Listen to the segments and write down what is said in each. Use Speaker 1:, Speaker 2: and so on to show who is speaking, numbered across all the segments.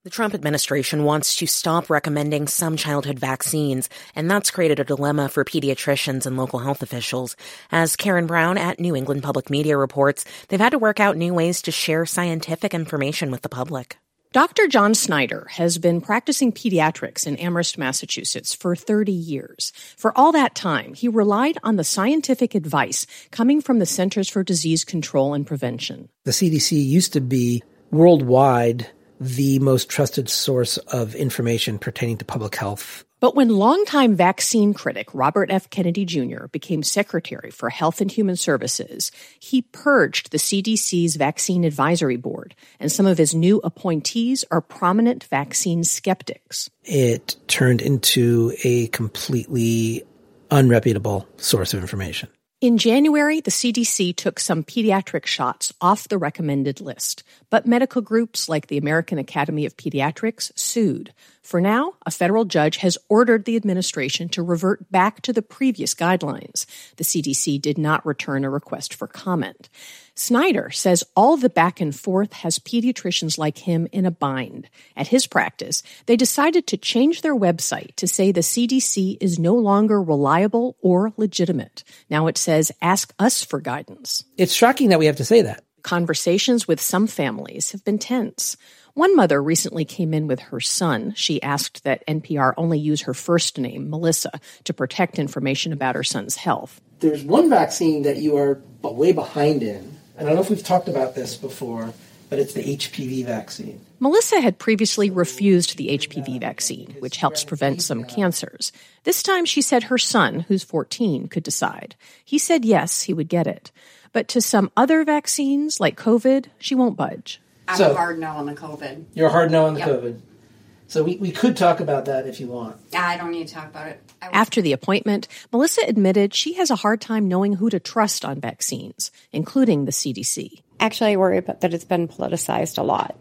Speaker 1: The Trump administration wants to stop recommending some childhood vaccines, and that's created a dilemma for pediatricians and local health officials. As Karen Brown at New England Public Media reports, they've had to work out new ways to share scientific information with the public.
Speaker 2: Dr. John Snyder has been practicing pediatrics in Amherst, Massachusetts for 30 years. For all that time, he relied on the scientific advice coming from the Centers for Disease Control and Prevention.
Speaker 3: The CDC used to be worldwide the most trusted source of information pertaining to public health.
Speaker 2: But when longtime vaccine critic Robert F. Kennedy Jr. became Secretary for Health and Human Services, he purged the CDC's Vaccine Advisory Board, and some of his new appointees are prominent vaccine skeptics.
Speaker 3: It turned into a completely unreputable source of information.
Speaker 2: In January, the CDC took some pediatric shots off the recommended list, but medical groups like the American Academy of Pediatrics sued. For now, a federal judge has ordered the administration to revert back to the previous guidelines. The CDC did not return a request for comment. Snyder says all the back and forth has pediatricians like him in a bind. At his practice, they decided to change their website to say the CDC is no longer reliable or legitimate. Now it says, ask us for guidance.
Speaker 3: It's shocking that we have to say that.
Speaker 2: Conversations with some families have been tense. One mother recently came in with her son. She asked that NPR only use her first name, Melissa, to protect information about her son's health.
Speaker 4: There's one vaccine that you are way behind in. I don't know if we've talked about this before, but it's the HPV vaccine.
Speaker 2: Melissa had previously refused the HPV vaccine, which helps prevent some cancers. This time she said her son, who's 14, could decide. He said yes, he would get it. But to some other vaccines, like COVID, she won't budge.
Speaker 5: I'm a hard no on the COVID.
Speaker 4: You're a hard no on the COVID. So we could talk about that if you want.
Speaker 5: I don't need to talk about it.
Speaker 2: After the appointment, Melissa admitted she has a hard time knowing who to trust on vaccines, including the CDC.
Speaker 6: Actually, I worry about that it's been politicized a lot,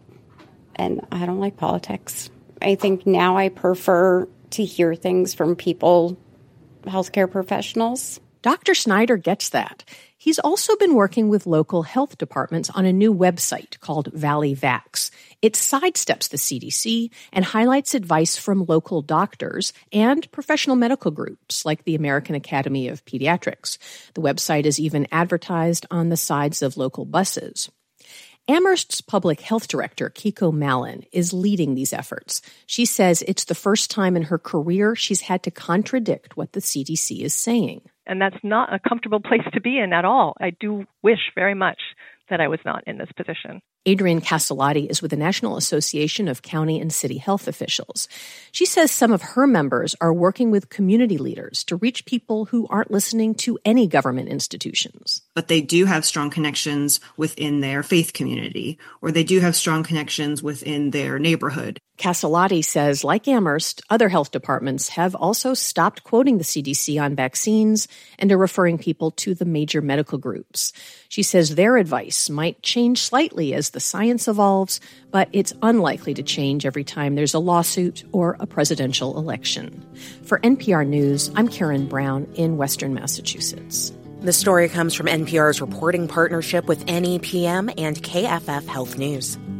Speaker 6: and I don't like politics. I think now I prefer to hear things from people, healthcare professionals.
Speaker 2: Dr. Snyder gets that. He's also been working with local health departments on a new website called Valley Vax. It sidesteps the CDC and highlights advice from local doctors and professional medical groups like the American Academy of Pediatrics. The website is even advertised on the sides of local buses. Amherst's public health director, Kiko Mallon, is leading these efforts. She says it's the first time in her career she's had to contradict what the CDC is saying.
Speaker 7: And that's not a comfortable place to be in at all. I do wish very much that I was not in this position.
Speaker 2: Adrienne Castellati is with the National Association of County and City Health Officials. She says some of her members are working with community leaders to reach people who aren't listening to any government institutions.
Speaker 8: But they do have strong connections within their faith community, or they do have strong connections within their neighborhood.
Speaker 2: Castellati says, like Amherst, other health departments have also stopped quoting the CDC on vaccines and are referring people to the major medical groups. She says their advice might change slightly as the science evolves, but it's unlikely to change every time there's a lawsuit or a presidential election. For NPR News, I'm Karen Brown in Western Massachusetts.
Speaker 1: The story comes from NPR's reporting partnership with NEPM and KFF Health News.